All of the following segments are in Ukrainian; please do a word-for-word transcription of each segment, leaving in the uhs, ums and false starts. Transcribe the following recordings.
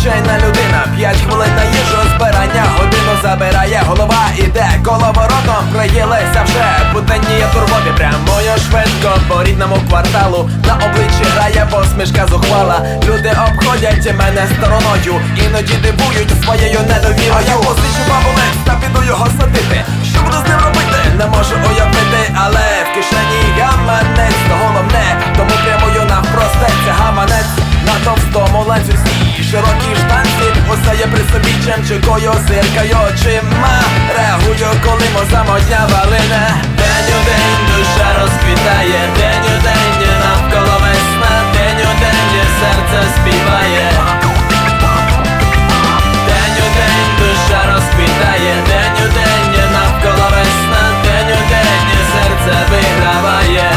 звичайна людина. П'ять хвилин на їжу, збирання годину забирає. Голова іде коловоротом, приїлися вже буденні турботи. Прямую швидко по рідному кварталу, на обличчі грає посмішка зухвала. Люди обходять мене стороною, іноді дивують своєю недовірою. А я позичу бабулець та піду його садити. Що буду з ним робити? Не можу уявити, але в кишені гаманець, то головне, тому прямую навпростець. Гаманець на товстому ланцюзі, широкі штанці, усе є при собі, чимчикою, зиркаю очима. Реагую, коли самотня валина. День у день душа розквітає, день у день навколо весна, день у день серце співає. День у день душа розквітає, день у день навколо весна, день у день серце виграває.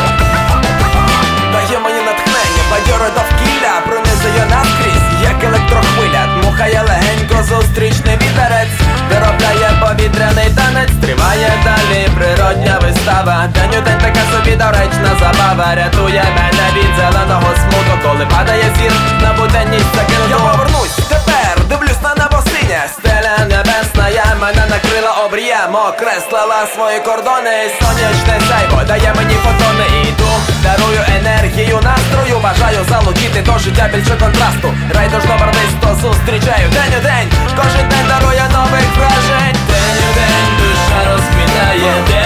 Дає мені натхнення, бадьоре довкілля, пронизує наскрізь, як електрохвиля. Дмухає легенько зустрічний вітерець, виробляє повітряний танець. Триває далі природня вистава, день у день така собі доречна забава. Рятує мене від зеленого смуту, коли падає зір на буденність закинуту. Я повернусь, тепер дивлюсь на небо синє, стеля небесна, я мене накрила обрієм, окреслила свої кордони. Сонячне сяйво дає мені фотони, іду, дарую енергію настрою, бажаю залучити до життя більше контрасту. Райдужно барвисто зустрічаю день у день, кожен день дарує нових вражень. День у день душа розквітає,